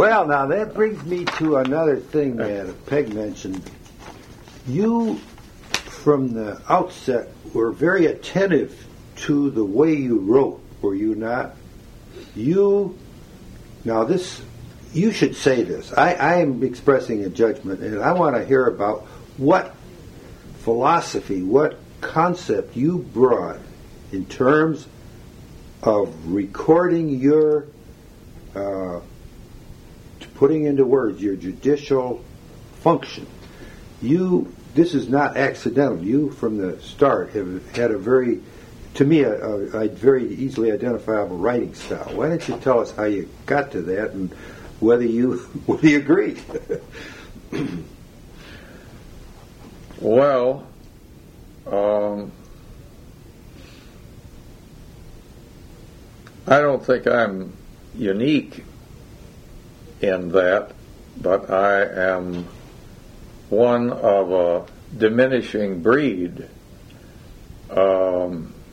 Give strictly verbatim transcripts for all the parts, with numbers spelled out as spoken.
Well, now that brings me to another thing that Peg mentioned. You, from the outset, were very attentive to the way you wrote, were you not? You, now this, you should say this. I, I am expressing a judgment, and I want to hear about what philosophy, what concept you brought in terms of recording your, uh, putting into words your judicial function. You, this is not accidental. You, from the start, have had a very, to me, a, a, a very easily identifiable writing style. Why don't you tell us how you got to that and whether you whether you agree? Well, um, I don't think I'm unique in that, but I am one of a diminishing breed. Um,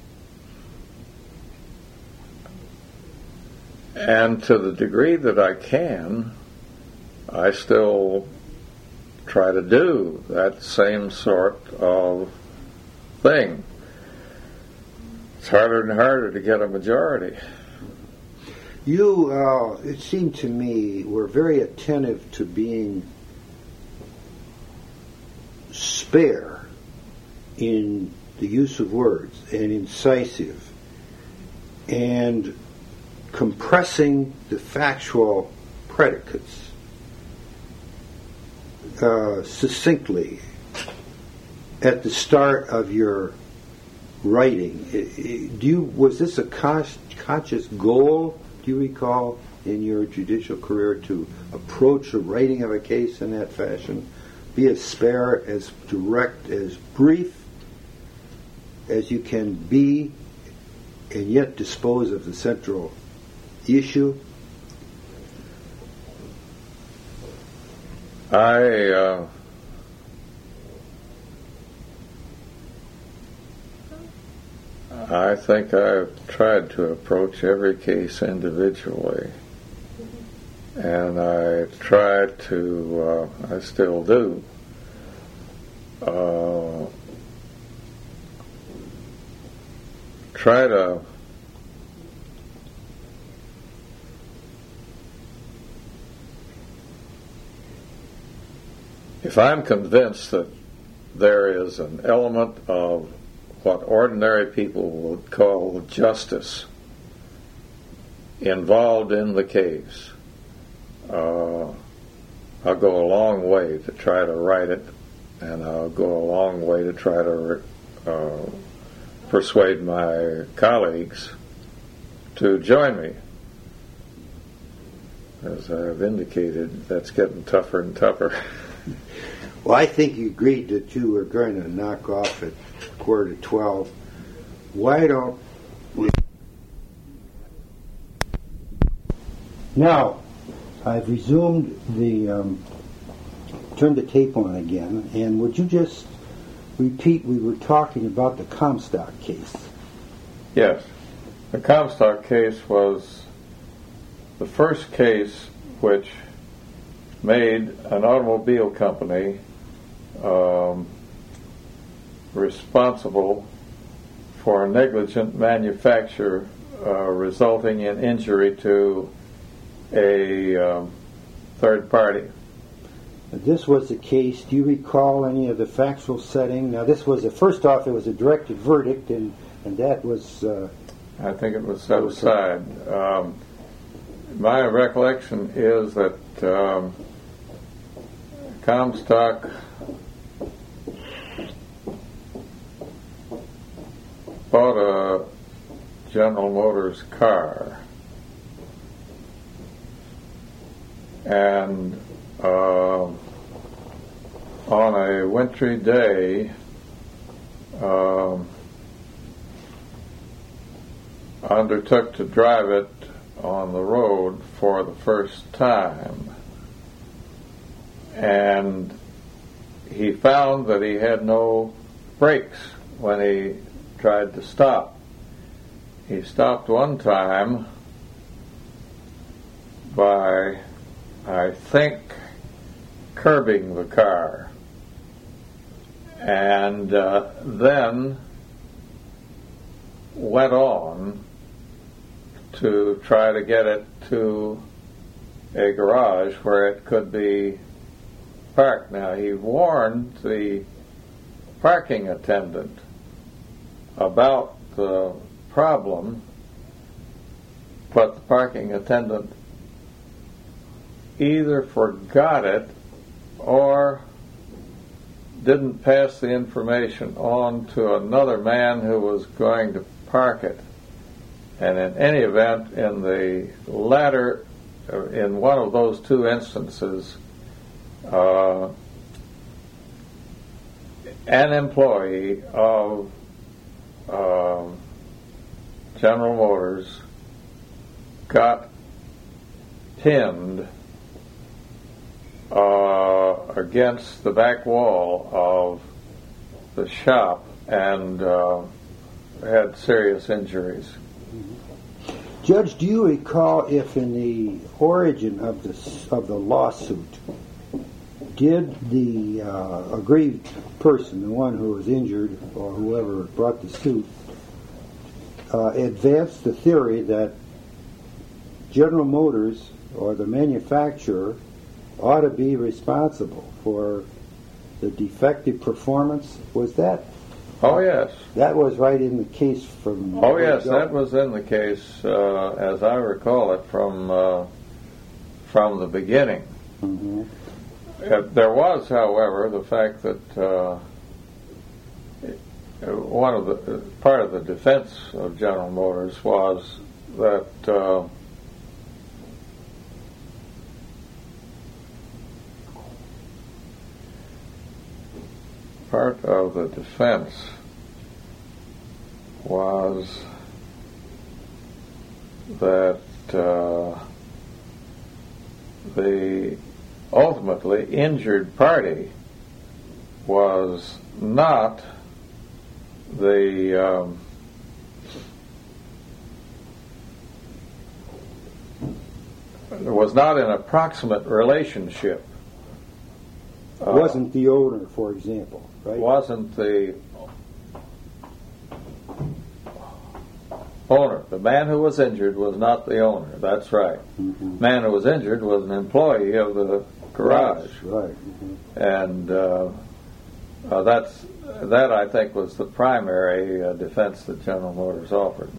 and to the degree that I can, I still try to do that same sort of thing. It's harder and harder to get a majority. You, uh, it seemed to me, were very attentive to being spare in the use of words and incisive and compressing the factual predicates uh, succinctly at the start of your writing. Do you, was this a con- conscious goal, do you recall, in your judicial career to approach the writing of a case in that fashion? Be as spare, as direct, as brief as you can be, and yet dispose of the central issue? I uh, I think I've tried to approach every case individually, and I try to, uh, I still do, uh, try to if I'm convinced that there is an element of what ordinary people would call justice involved in the case, uh, I'll go a long way to try to write it, and I'll go a long way to try to uh, persuade my colleagues to join me. As I've indicated, that's getting tougher and tougher. Well, I think you agreed that you were going to knock off at quarter to twelve. Why don't we... Now, I've resumed the... Um, turned the tape on again, and would you just repeat, we were talking about the Comstock case. Yes. The Comstock case was the first case which made an automobile company um, responsible for negligent manufacture uh, resulting in injury to a um, third party. This was the case. Do you recall any of the factual setting? Now, this was a, first off, it was a directed verdict, and, and that was... Uh, I think it was set aside. Um, my recollection is that um, Comstock bought a General Motors car, and uh, on a wintry day, um, undertook to drive it on the road for the first time, and he found that he had no brakes when he tried to stop. He stopped one time by I think, curbing the car. And uh, then went on to try to get it to a garage where it could be parked. Now, he warned the parking attendant about the problem, but the parking attendant either forgot it or didn't pass the information on to another man who was going to park it. And in any event, in the latter, in one of those two instances, uh, an employee of uh, General Motors got pinned uh, against the back wall of the shop and uh, had serious injuries. Judge, do you recall if in the origin of the of the lawsuit, did the uh, aggrieved person, the one who was injured or whoever brought the suit, uh, advance the theory that General Motors or the manufacturer ought to be responsible for the defective performance? Was that? Oh, yes. That was right in the case from... Oh, yes, that was in the case, uh, as I recall it, from uh, from the beginning. Mm-hmm. Uh, there was, however, the fact that uh, one of the part of the defense of General Motors was that uh, part of the defense was that uh, the ultimately injured party was not the um, was not an approximate relationship. Uh, wasn't the owner, for example, right? Wasn't the owner. The man who was injured was not the owner. That's right. Mm-hmm. The man who was injured was an employee of the garage. Right. right. Mm-hmm. And uh, uh, that's that, I think, was the primary uh, defense that General Motors offered.